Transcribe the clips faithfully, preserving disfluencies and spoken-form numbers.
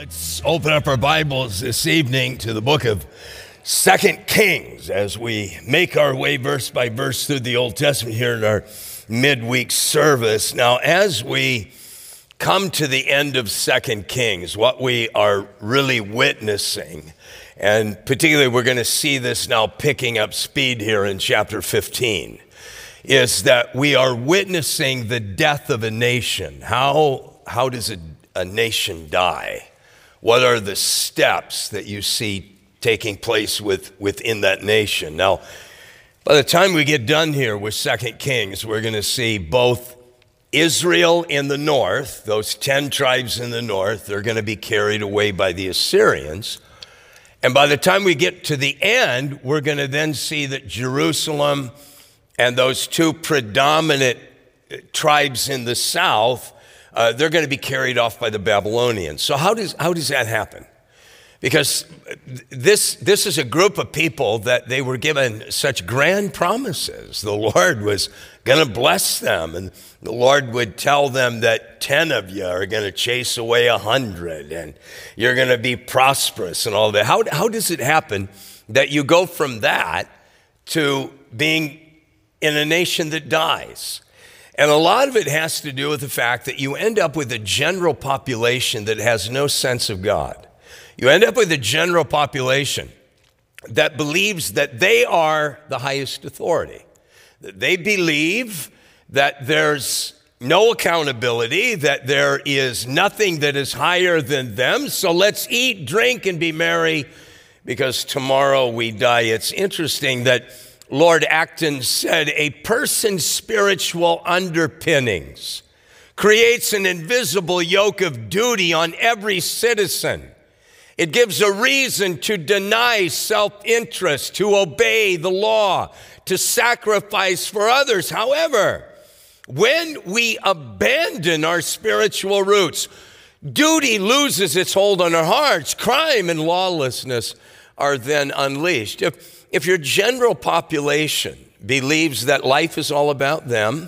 Let's open up our Bibles this evening to the book of Second Kings as we make our way verse by verse through the Old Testament here in our midweek service. Now, as we come to the end of Second Kings, what we are really witnessing, and particularly we're going to see this now picking up speed here in chapter fifteen, is that we are witnessing the death of a nation. How, how does a, a nation die? What are the steps that you see taking place with, within that nation? Now, by the time we get done here with Second Kings, we're going to see both Israel in the north, those ten tribes in the north, they're going to be carried away by the Assyrians. And by the time we get to the end, we're going to then see that Jerusalem and those two predominant tribes in the south, uh, they're going to be carried off by the Babylonians. So how does how does that happen? Because this this is a group of people that they were given such grand promises. The Lord was going to bless them, and the Lord would tell them that ten of you are going to chase away a hundred, and you're going to be prosperous and all that. How how does it happen that you go from that to being in a nation that dies? And a lot of it has to do with the fact that you end up with a general population that has no sense of God. You end up with a general population that believes that they are the highest authority. They believe that there's no accountability, that there is nothing that is higher than them. So let's eat, drink, and be merry because tomorrow we die. It's interesting that Lord Acton said, a person's spiritual underpinnings creates an invisible yoke of duty on every citizen. It gives a reason to deny self-interest, to obey the law, to sacrifice for others. However, when we abandon our spiritual roots, duty loses its hold on our hearts. Crime and lawlessness are then unleashed. If If your general population believes that life is all about them,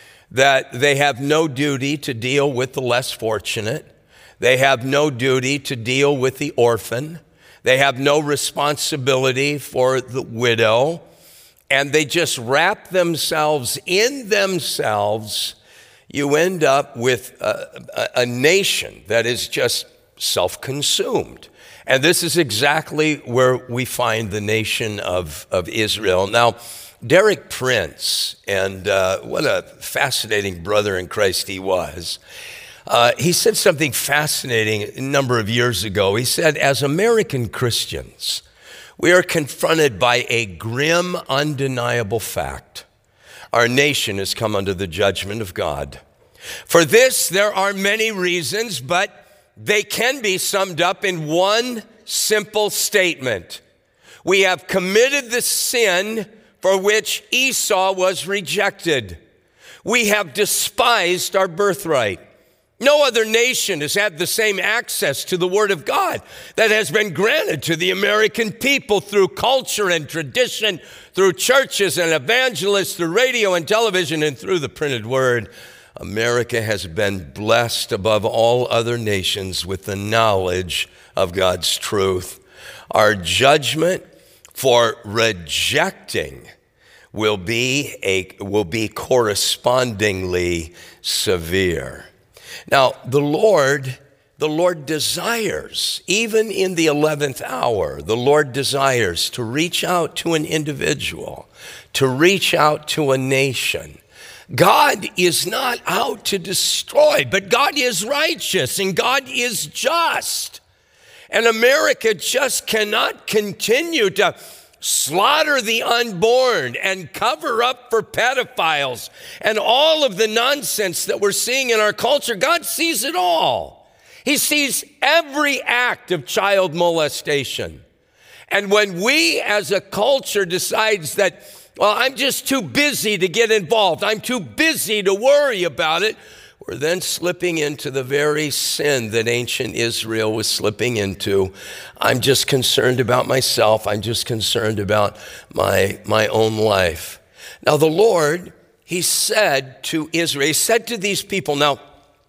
that they have no duty to deal with the less fortunate, they have no duty to deal with the orphan, they have no responsibility for the widow, and they just wrap themselves in themselves, you end up with a, a, a nation that is just self-consumed. And this is exactly where we find the nation of, of Israel. Now, Derek Prince, and uh, what a fascinating brother in Christ he was, uh, he said something fascinating a number of years ago. He said, as American Christians, we are confronted by a grim, undeniable fact. Our nation has come under the judgment of God. For this, there are many reasons, but they can be summed up in one simple statement. We have committed the sin for which Esau was rejected. We have despised our birthright. No other nation has had the same access to the Word of God that has been granted to the American people through culture and tradition, through churches and evangelists, through radio and television, and through the printed Word. America has been blessed above all other nations with the knowledge of God's truth. Our judgment for rejecting will be a will be correspondingly severe. Now, the Lord, the Lord desires, even in the eleventh hour, the Lord desires to reach out to an individual, to reach out to a nation. God is not out to destroy, but God is righteous and God is just. And America just cannot continue to slaughter the unborn and cover up for pedophiles and all of the nonsense that we're seeing in our culture. God sees it all. He sees every act of child molestation. And when we as a culture decides that, well, I'm just too busy to get involved, I'm too busy to worry about it, we're then slipping into the very sin that ancient Israel was slipping into. I'm just concerned about myself. I'm just concerned about my, my own life. Now, the Lord, he said to Israel, he said to these people, now,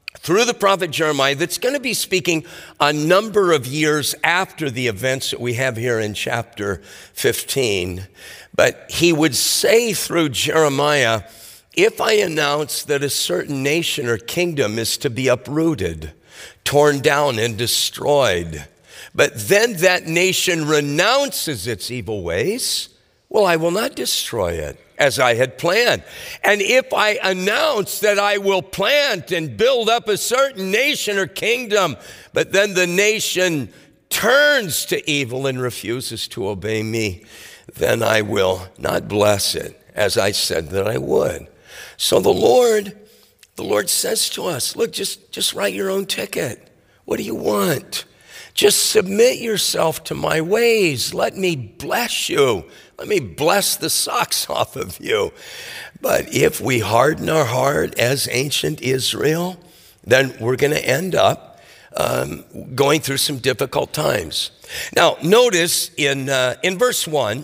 through the prophet Jeremiah, that's going to be speaking a number of years after the events that we have here in chapter fifteen. But he would say through Jeremiah, if I announce that a certain nation or kingdom is to be uprooted, torn down and destroyed, but then that nation renounces its evil ways, well, I will not destroy it as I had planned. And if I announce that I will plant and build up a certain nation or kingdom, but then the nation turns to evil and refuses to obey me, then I will not bless it as I said that I would. So the Lord, the Lord says to us, look, just, just write your own ticket. What do you want? Just submit yourself to my ways. Let me bless you. Let me bless the socks off of you. But if we harden our heart as ancient Israel, then we're going to end up um, going through some difficult times. Now, notice in uh, in verse one,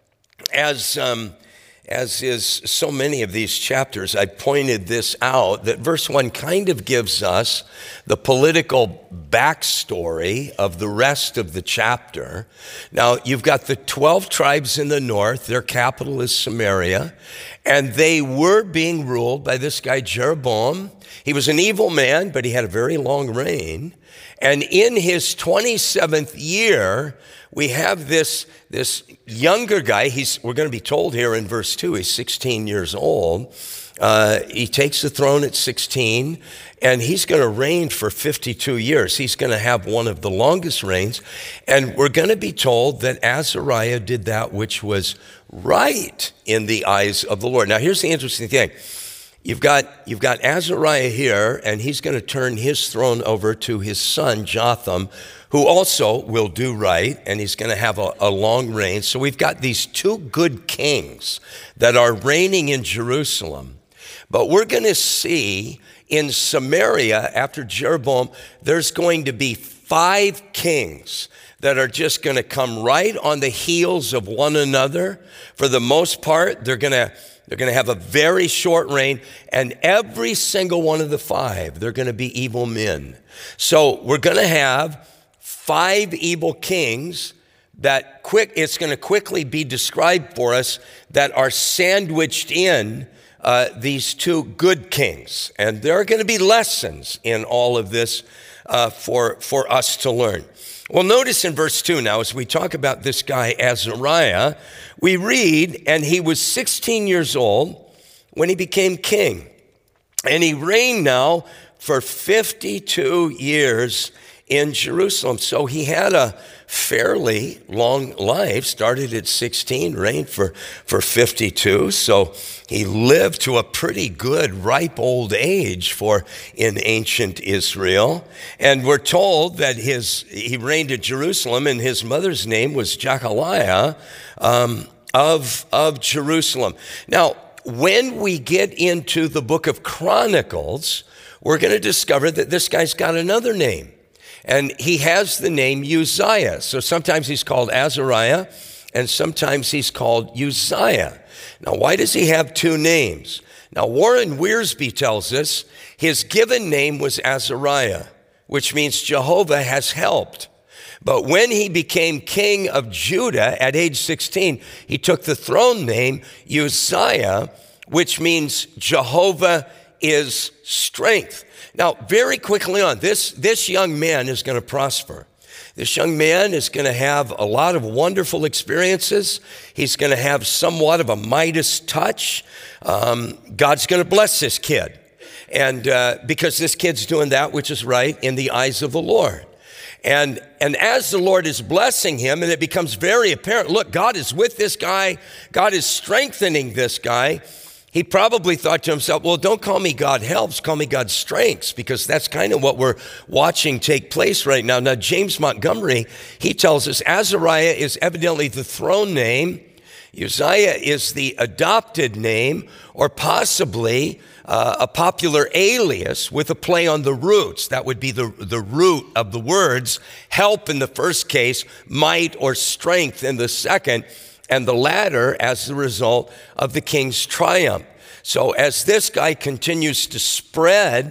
as um, as is so many of these chapters, I pointed this out, that verse one kind of gives us the political backstory of the rest of the chapter. Now, you've got the twelve tribes in the north, their capital is Samaria, and they were being ruled by this guy Jeroboam. He was an evil man, but he had a very long reign. And in his twenty-seventh year, we have this, this younger guy. He's, we're going to be told here in verse two, he's sixteen years old. Uh, he takes the throne at sixteen, and he's going to reign for fifty-two years. He's going to have one of the longest reigns. And we're going to be told that Azariah did that which was right in the eyes of the Lord. Now, here's the interesting thing. You've got, you've got Azariah here, and he's going to turn his throne over to his son, Jotham, who also will do right, and he's going to have a, a long reign. So we've got these two good kings that are reigning in Jerusalem. But we're going to see in Samaria, after Jeroboam, there's going to be five kings that are just going to come right on the heels of one another. For the most part, they're going to They're going to have a very short reign, and every single one of the five, they're going to be evil men. So we're going to have five evil kings that quick, it's going to quickly be described for us, that are sandwiched in uh, these two good kings. And there are going to be lessons in all of this uh, for, for us to learn. Well, notice in verse two now, as we talk about this guy Azariah, we read, and he was sixteen years old when he became king. And he reigned now for fifty-two years in Jerusalem. So he had a fairly long life, started at sixteen, reigned for, for fifty-two. So he lived to a pretty good, ripe old age for in ancient Israel. And we're told that his he reigned at Jerusalem, and his mother's name was Jechaliah um, of, of Jerusalem. Now, when we get into the book of Chronicles, we're going to discover that this guy's got another name. And he has the name Uzziah. So sometimes he's called Azariah, and sometimes he's called Uzziah. Now, why does he have two names? Now, Warren Wiersbe tells us his given name was Azariah, which means Jehovah has helped. But when he became king of Judah at age sixteen, he took the throne name Uzziah, which means Jehovah is strength. Now, very quickly on, this, this young man is going to prosper. This young man is going to have a lot of wonderful experiences. He's going to have somewhat of a Midas touch. Um, God's going to bless this kid. And uh, because this kid's doing that which is right in the eyes of the Lord. And, and as the Lord is blessing him, and it becomes very apparent, look, God is with this guy. God is strengthening this guy. He probably thought to himself, well, don't call me God helps, call me God strengths, because that's kind of what we're watching take place right now. Now, James Montgomery, he tells us Azariah is evidently the throne name. Uzziah is the adopted name, or possibly uh, a popular alias with a play on the roots. That would be the, the root of the words, help in the first case, might or strength in the second, and the latter as the result of the king's triumph. So as this guy continues to spread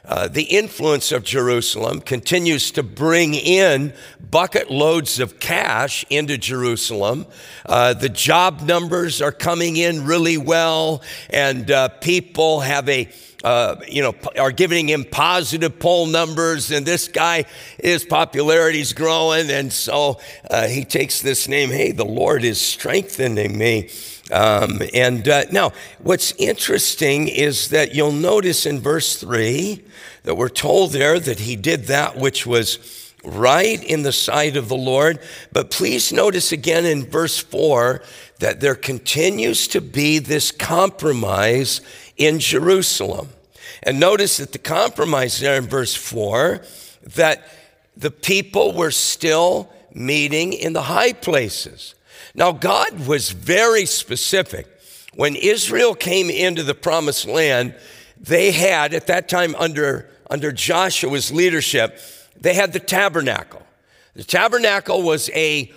uh, the influence of Jerusalem continues to bring in bucket loads of cash into Jerusalem. Uh, the job numbers are coming in really well, and uh, people have a Uh, you know, are giving him positive poll numbers, and this guy, his popularity's growing, and so uh, he takes this name, hey, the Lord is strengthening me. Um, and uh, now, what's interesting is that you'll notice in verse three that we're told there that he did that which was right in the sight of the Lord. But please notice again in verse four that there continues to be this compromise in Jerusalem. And notice that the compromise there in verse four, that the people were still meeting in the high places. Now, God was very specific. When Israel came into the promised land, they had, at that time under, under Joshua's leadership, they had the tabernacle. The tabernacle was a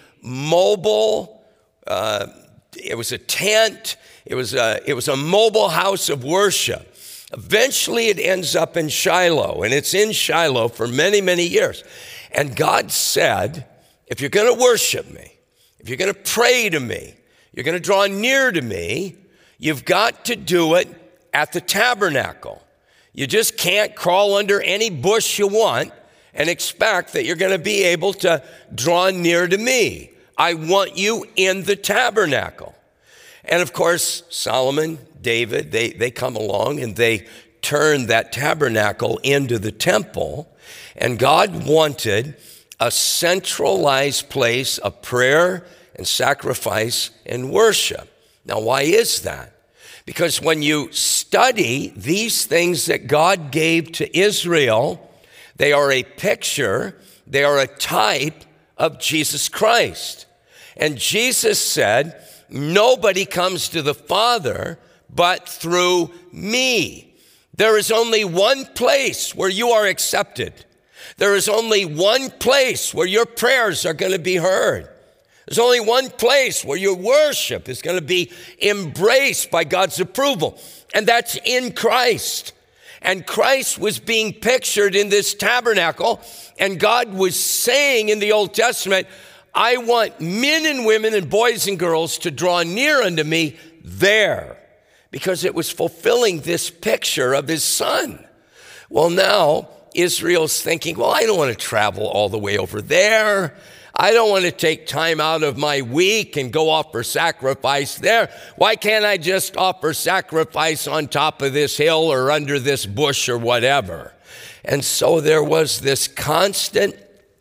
mobile, uh, it was a tent, it was a, it was a mobile house of worship. Eventually it ends up in Shiloh, and it's in Shiloh for many, many years. And God said, if you're going to worship me, if you're going to pray to me, you're going to draw near to me, you've got to do it at the tabernacle. You just can't crawl under any bush you want and expect that you're going to be able to draw near to me. I want you in the tabernacle. And of course, Solomon, David, they, they come along and they turn that tabernacle into the temple. And God wanted a centralized place of prayer and sacrifice and worship. Now, why is that? Because when you study these things that God gave to Israel, they are a picture, they are a type of Jesus Christ. And Jesus said, nobody comes to the Father but through me. There is only one place where you are accepted. There is only one place where your prayers are going to be heard. There's only one place where your worship is going to be embraced by God's approval, and that's in Christ. And Christ was being pictured in this tabernacle, and God was saying in the Old Testament, I want men and women and boys and girls to draw near unto me there, because it was fulfilling this picture of his son. Well, now Israel's thinking, well, I don't want to travel all the way over there. I don't want to take time out of my week and go offer sacrifice there. Why can't I just offer sacrifice on top of this hill or under this bush or whatever? And so there was this constant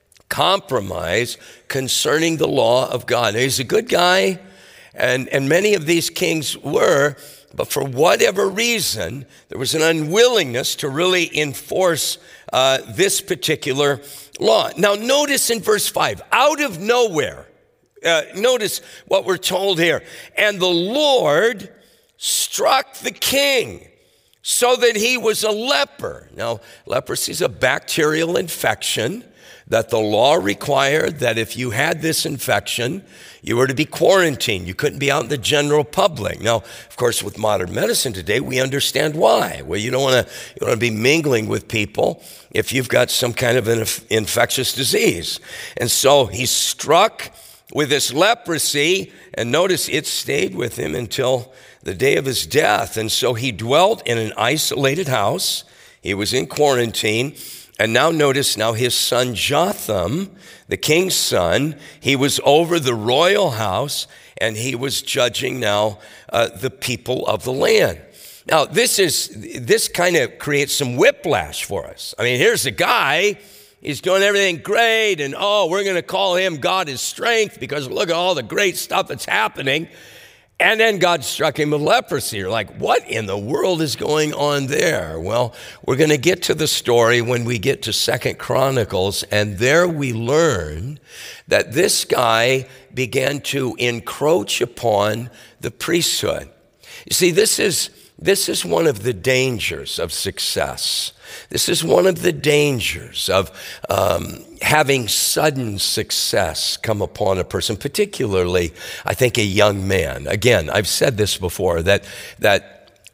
compromise concerning the law of God. Now, he's a good guy, and, and many of these kings were, but for whatever reason, there was an unwillingness to really enforce uh, this particular law. Now, notice in verse five, out of nowhere, uh, notice what we're told here. And the Lord struck the king so that he was a leper. Now, leprosy is a bacterial infection that the law required that if you had this infection, you were to be quarantined. You couldn't be out in the general public. Now, of course, with modern medicine today, we understand why. Well, you don't want to you want to be mingling with people if you've got some kind of an infectious disease. And so he's struck with this leprosy, and notice it stayed with him until the day of his death. And so he dwelt in an isolated house. He was in quarantine. And now notice now his son Jotham, the king's son, he was over the royal house, and he was judging now uh, the people of the land. Now this is this kind of creates some whiplash for us. I mean, here's a guy, he's doing everything great, and oh, we're going to call him God is strength because look at all the great stuff that's happening. And then God struck him with leprosy. You're like, what in the world is going on there? Well, we're going to get to the story when we get to Second Chronicles, and there we learn that this guy began to encroach upon the priesthood. You see, this is this is one of the dangers of success. This is one of the dangers of um, having sudden success come upon a person, particularly, I think, a young man. Again, I've said this before, that, that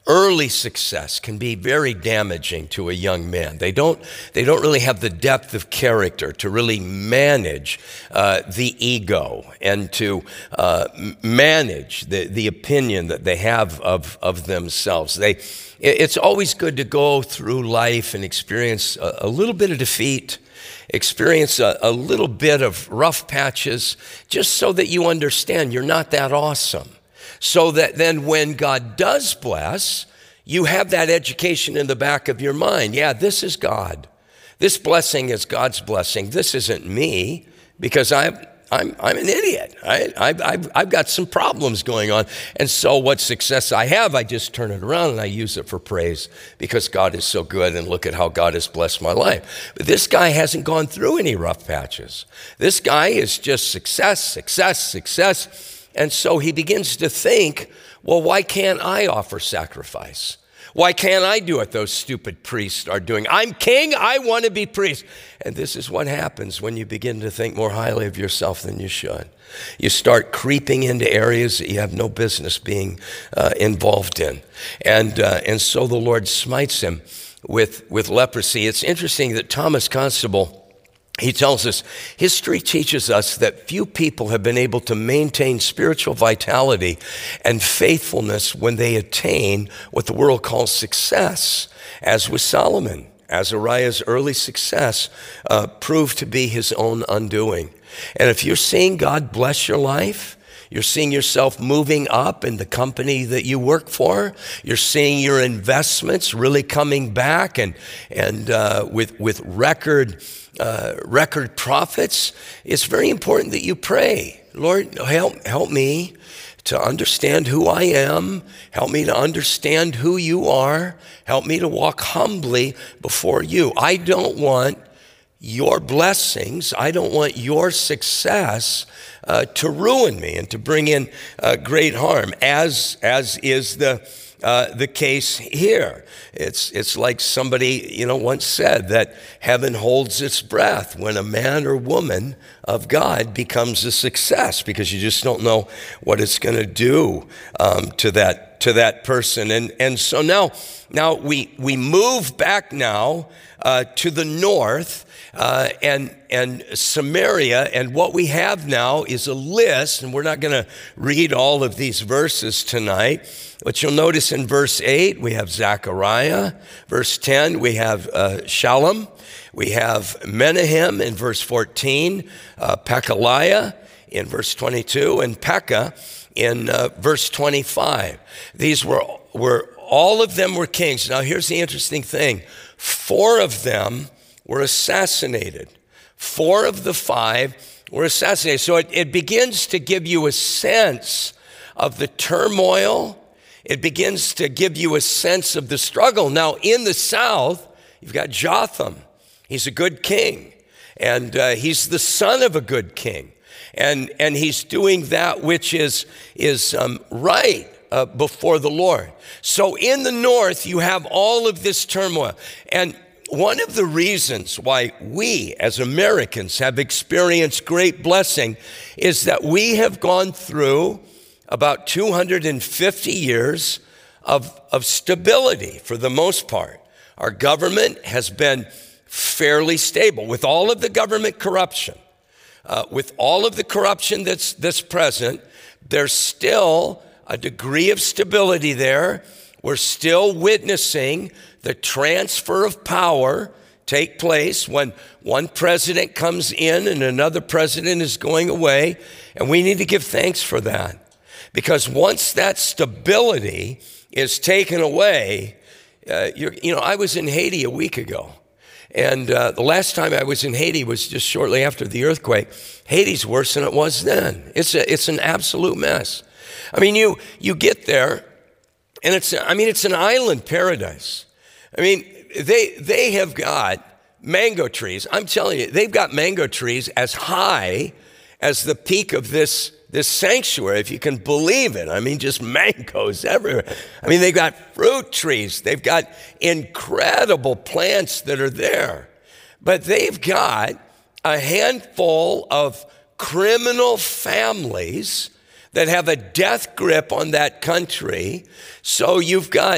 early success can be very damaging to a young man. They don't, they don't really have the depth of character to really manage uh, the ego and to uh, manage the, the opinion that they have of, of themselves. They, it's always good to go through life and experience a, a little bit of defeat, experience a, a little bit of rough patches, just so that you understand you're not that awesome. So that then when God does bless, you have that education in the back of your mind. Yeah, this is God. This blessing is God's blessing. This isn't me, because I'm, I'm, I'm an idiot. I, I've, I've, I've got some problems going on. And so what success I have, I just turn it around and I use it for praise, because God is so good and look at how God has blessed my life. But this guy hasn't gone through any rough patches. This guy is just success, success, success. And so he begins to think, well, why can't I offer sacrifice? Why can't I do what those stupid priests are doing? I'm king, I want to be priest. And this is what happens when you begin to think more highly of yourself than you should. You start creeping into areas that you have no business being uh, involved in. And, uh, and so the Lord smites him with, with leprosy. It's interesting that Thomas Constable, he tells us, history teaches us that few people have been able to maintain spiritual vitality and faithfulness when they attain what the world calls success, as with Solomon. Azariah's early success uh, proved to be his own undoing. And if you're seeing God bless your life, you're seeing yourself moving up in the company that you work for. You're seeing your investments really coming back and, and uh, with, with record Uh, record profits. It's very important that you pray. Lord, help, help me to understand who I am. Help me to understand who you are. Help me to walk humbly before you. I don't want your blessings, I don't want your success uh, to ruin me and to bring in uh, great harm, as, as is the Uh, the case here. It's, it's like somebody, you know, once said that heaven holds its breath when a man or woman of God becomes a success, because you just don't know what it's going to do um, to that to that person. And and so now now we we move back now uh, to the north uh, and and Samaria, and what we have now is a list, and we're not going to read all of these verses tonight. But you'll notice in verse eight, we have Zechariah. Verse ten, we have uh, Shalom. We have Menahem in verse fourteen, uh, Pekaliah in verse twenty-two, and Pekah in uh, verse twenty-five. These were, were, all of them were kings. Now here's the interesting thing. Four of them were assassinated. Four of the five were assassinated. So it, it begins to give you a sense of the turmoil. It begins to give you a sense of the struggle. Now, in the south, you've got Jotham. He's a good king, and uh, he's the son of a good king, and and he's doing that which is is um, right uh, before the Lord. So in the north, you have all of this turmoil, and one of the reasons why we as Americans have experienced great blessing is that we have gone through about two hundred fifty years of, of stability for the most part. Our government has been fairly stable. With all of the government corruption, uh, with all of the corruption that's, that's present, there's still a degree of stability there. We're still witnessing the transfer of power take place when one president comes in and another president is going away, and we need to give thanks for that. Because once that stability is taken away, uh, you're, you know, I was in Haiti a week ago. And uh, the last time I was in Haiti was just shortly after the earthquake. Haiti's worse than it was then. It's a, it's an absolute mess. I mean, you, you get there, and it's, I mean, it's an island paradise. I mean, they, they have got mango trees. I'm telling you, they've got mango trees as high as the peak of this This sanctuary, if you can believe it. I mean, just mangoes everywhere. I mean, they've got fruit trees. They've got incredible plants that are there. But they've got a handful of criminal families that have a death grip on that country. So you've got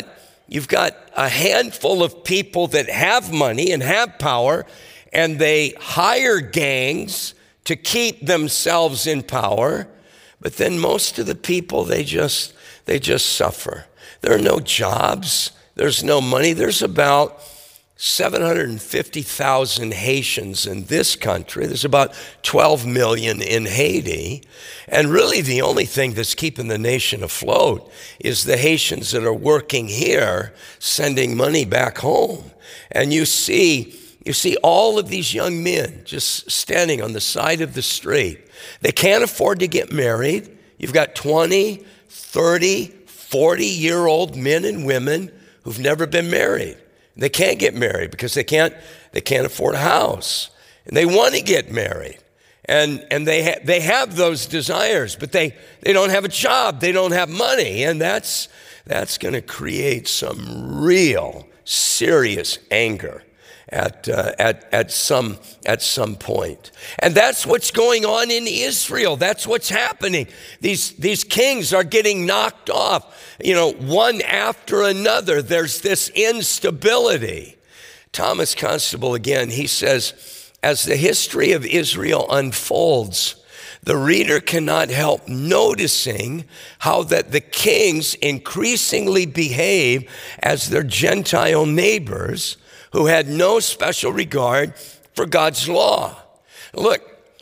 you've got a handful of people that have money and have power, and they hire gangs to keep themselves in power. But then most of the people, they just, they just suffer. There are no jobs. There's no money. There's about seven hundred fifty thousand Haitians in this country. There's about twelve million in Haiti. And really the only thing that's keeping the nation afloat is the Haitians that are working here, sending money back home. And you see, you see all of these young men just standing on the side of the street. They can't afford to get married. You've got twenty, thirty, forty-year-old men and women who've never been married. They can't get married because they can't, they can't afford a house. And they want to get married. And, and they, ha- they have those desires, but they, they don't have a job. They don't have money. And that's, that's going to create some real serious anger at, uh, at, at, some, at some point. And that's what's going on in Israel. That's what's happening. These, these kings are getting knocked off, you know, one after another. There's this instability. Thomas Constable, again, he says, as the history of Israel unfolds, the reader cannot help noticing how that the kings increasingly behave as their Gentile neighbors who had no special regard for God's law. Look,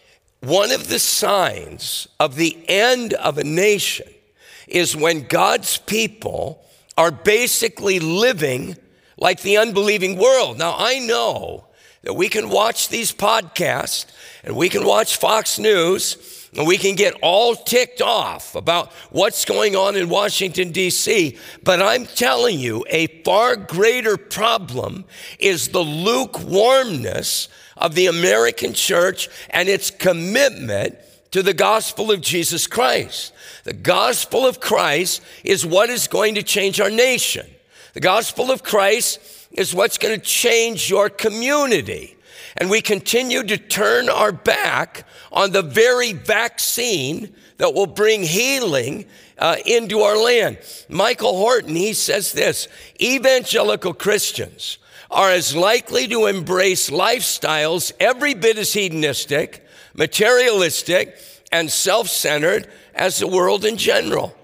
one of the signs of the end of a nation is when God's people are basically living like the unbelieving world. Now, I know that we can watch these podcasts and we can watch Fox News and we can get all ticked off about what's going on in Washington, D C, but I'm telling you, a far greater problem is the lukewarmness of the American church and its commitment to the gospel of Jesus Christ. The gospel of Christ is what is going to change our nation. The gospel of Christ is what's going to change your community. And we continue to turn our back on the very vaccine that will bring healing uh, into our land. Michael Horton, he says this: evangelical Christians are as likely to embrace lifestyles every bit as hedonistic, materialistic, and self-centered as the world in general.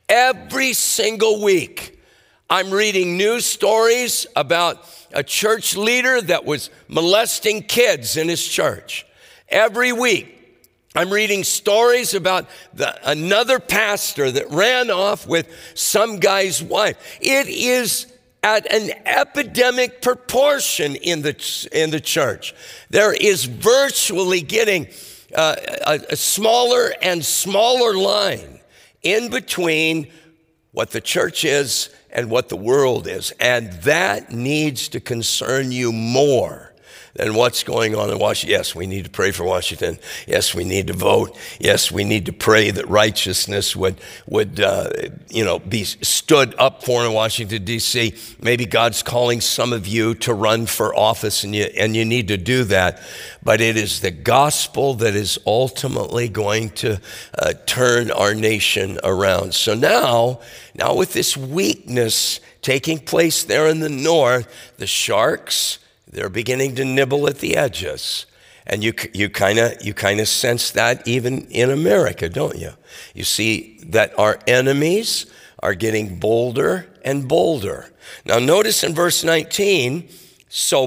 Every single week, I'm reading news stories about a church leader that was molesting kids in his church. Every week, I'm reading stories about the, another pastor that ran off with some guy's wife. It is at an epidemic proportion in the, in the church. There is virtually getting uh, a, a smaller and smaller line in between what the church is and what the world is. And that needs to concern you more than what's going on in Washington. Yes, we need to pray for Washington. Yes, we need to vote. Yes, we need to pray that righteousness would, would uh, you know, be stood up for in Washington, D C. Maybe God's calling some of you to run for office, and you, and you need to do that. But it is the gospel that is ultimately going to uh, turn our nation around. So now, now with this weakness taking place there in the north, the sharks, they're beginning to nibble at the edges. And you you kind of you kind of sense that even in America, don't you? You see that our enemies are getting bolder and bolder. Now notice in verse nineteen, so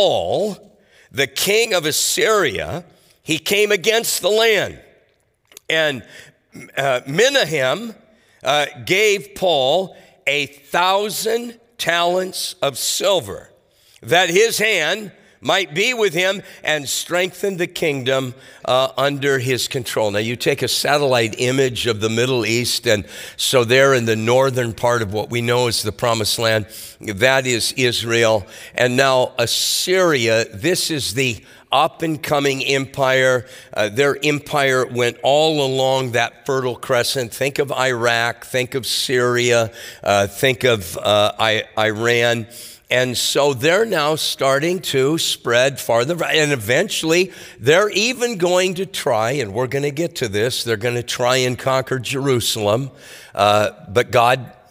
Paul, the king of Assyria, he came against the land. And uh, Menahem uh, gave Paul a thousand talents of silver, that his hand might be with him and strengthen the kingdom uh, under his control. Now, you take a satellite image of the Middle East, and so there in the northern part of what we know as the Promised Land, that is Israel. And now Assyria, this is the up-and-coming empire. Uh, their empire went all along that Fertile Crescent. Think of Iraq, think of Syria, uh, think of uh, I- Iran. And so they're now starting to spread farther, and eventually they're even going to try, and we're going to get to this, they're going to try and conquer Jerusalem. Uh, but God,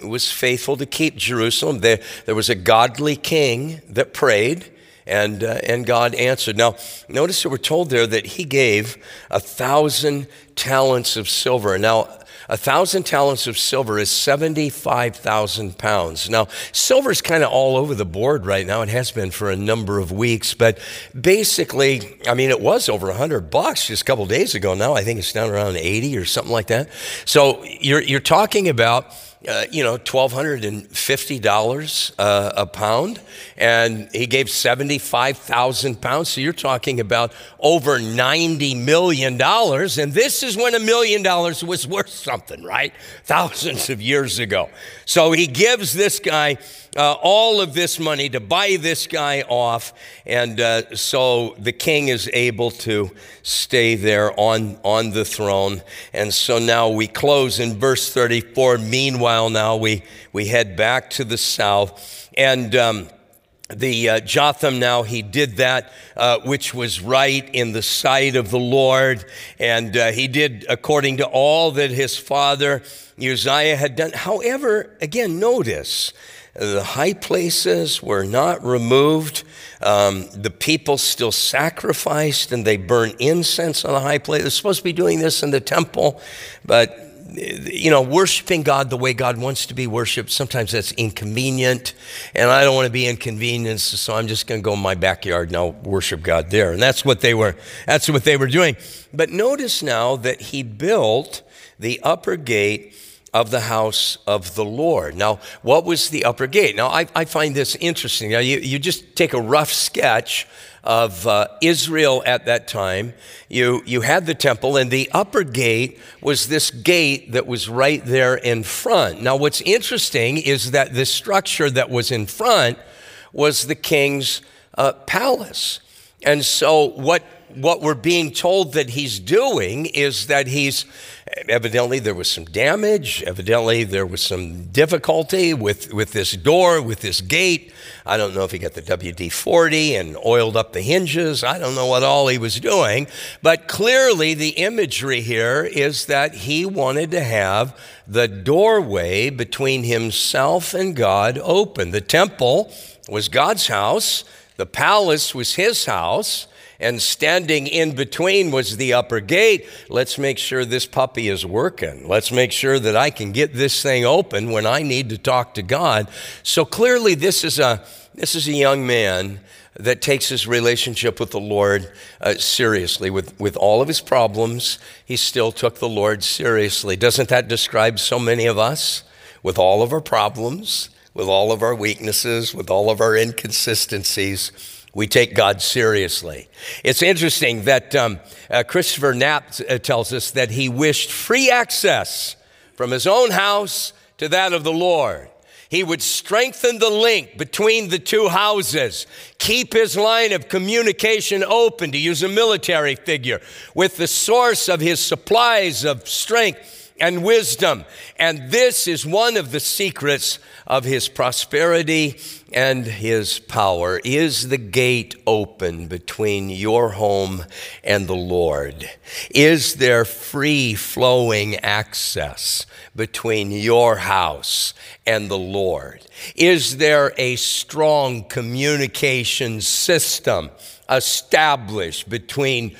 was faithful to keep Jerusalem. There, there was a godly king that prayed, and uh, and God answered. Now, notice that we're told there that he gave a thousand talents of silver. Now, a thousand talents of silver is seventy-five thousand pounds. Now, silver's kind of all over the board right now. It has been for a number of weeks, but basically, I mean, it was over a hundred bucks just a couple days ago. Now I think it's down around eighty or something like that. So you're you're talking about Uh, you know, twelve fifty dollars uh, a pound, and he gave seventy-five thousand pounds, so you're talking about over ninety million dollars, and this is when a million dollars was worth something, right? Thousands of years ago. So he gives this guy uh, all of this money to buy this guy off, and uh, so the king is able to stay there on, on the throne. And so now we close in verse thirty-four. Meanwhile, now we, we head back to the south, and um, the uh, Jotham now, he did that uh, which was right in the sight of the Lord, and uh, he did according to all that his father Uzziah had done. However, again, notice, the high places were not removed. Um, the people still sacrificed, and they burned incense on the high place. They're supposed to be doing this in the temple, but you know, worshiping God the way God wants to be worshiped, sometimes that's inconvenient, and I don't want to be inconvenienced, so I'm just going to go in my backyard and I'll worship God there. And that's what they were, that's what they were doing. But notice now that he built the upper gate of the house of the Lord. Now, what was the upper gate? Now, I, I find this interesting. Now, you, you just take a rough sketch of uh, Israel at that time. You, you had the temple, and the upper gate was this gate that was right there in front. Now, what's interesting is that the structure that was in front was the king's uh, palace. And so what What we're being told that he's doing is that he's, evidently there was some damage, evidently there was some difficulty with, with this door, with this gate. I don't know if he got the W D forty and oiled up the hinges. I don't know what all he was doing, but clearly the imagery here is that he wanted to have the doorway between himself and God open. The temple was God's house, the palace was his house, and standing in between was the upper gate. Let's make sure this puppy is working. Let's make sure that I can get this thing open when I need to talk to God. So clearly this is a, this is a young man that takes his relationship with the Lord uh, seriously. With, with all of his problems, he still took the Lord seriously. Doesn't that describe so many of us? With all of our problems, with all of our weaknesses, with all of our inconsistencies, we take God seriously. It's interesting that um, uh, Christopher Knapp uh, tells us that he wished free access from his own house to that of the Lord. He would strengthen the link between the two houses, keep his line of communication open, to use a military figure, with the source of his supplies of strength and wisdom. And this is one of the secrets of his prosperity and his power. Is the gate open between your home and the Lord? Is there free flowing access between your house and the Lord? Is there a strong communication system established between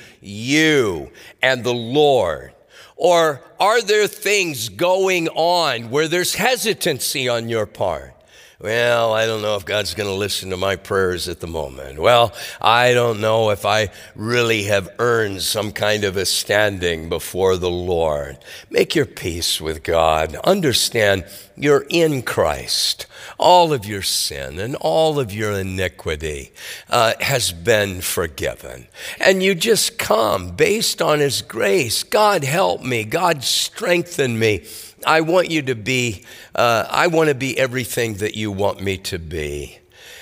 you and the Lord? Or are there things going on where there's hesitancy on your part? Well, I don't know if God's going to listen to my prayers at the moment. Well, I don't know if I really have earned some kind of a standing before the Lord. Make your peace with God. Understand you're in Christ. All of your sin and all of your iniquity uh, has been forgiven. And you just come based on his grace. God, help me. God, strengthen me. I want you to be, uh, I want to be everything that you want me to be.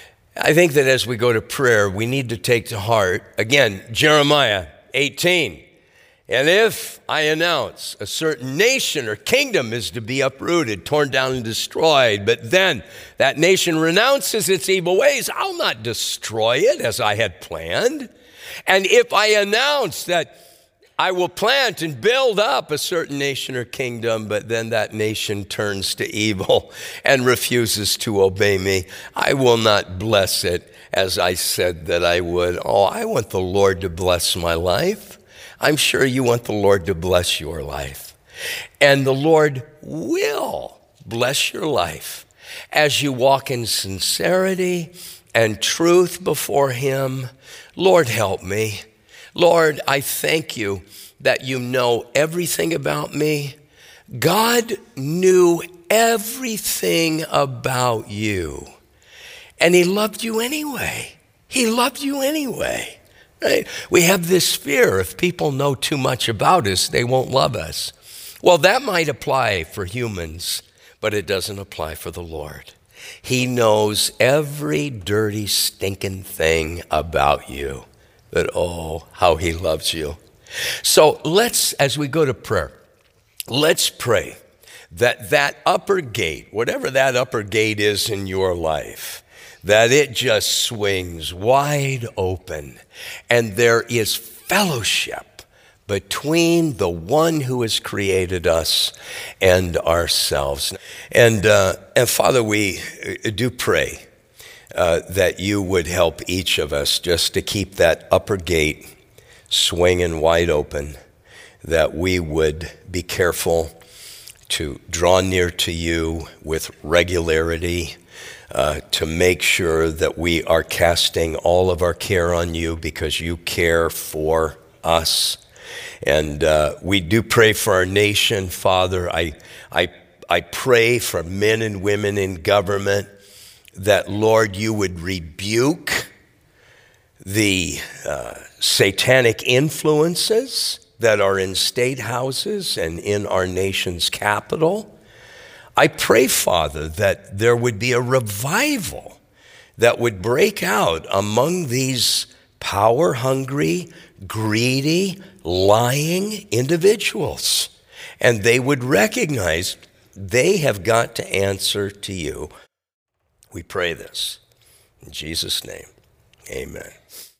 I think that as we go to prayer, we need to take to heart, again, Jeremiah eighteen. And if I announce a certain nation or kingdom is to be uprooted, torn down and destroyed, but then that nation renounces its evil ways, I'll not destroy it as I had planned. And if I announce that I will plant and build up a certain nation or kingdom, but then that nation turns to evil and refuses to obey me. I will not bless it as I said that I would. Oh, I want the Lord to bless my life. I'm sure you want the Lord to bless your life. And the Lord will bless your life as you walk in sincerity and truth before him. Lord, help me. Lord, I thank you that you know everything about me. God knew everything about you, and he loved you anyway. He loved you anyway, right? We have this fear if people know too much about us, they won't love us. Well, that might apply for humans, but it doesn't apply for the Lord. He knows every dirty, stinking thing about you. But oh, how he loves you. So let's, as we go to prayer, let's pray that that upper gate, whatever that upper gate is in your life, that it just swings wide open and there is fellowship between the one who has created us and ourselves. And, uh, and Father, we do pray Uh, that you would help each of us just to keep that upper gate swinging wide open, that we would be careful to draw near to you with regularity, uh, to make sure that we are casting all of our care on you because you care for us. And uh, we do pray for our nation, Father. I, I, I pray for men and women in government, that, Lord, you would rebuke the uh, satanic influences that are in state houses and in our nation's capital. I pray, Father, that there would be a revival that would break out among these power-hungry, greedy, lying individuals, and they would recognize they have got to answer to you. We pray this in Jesus' name, amen.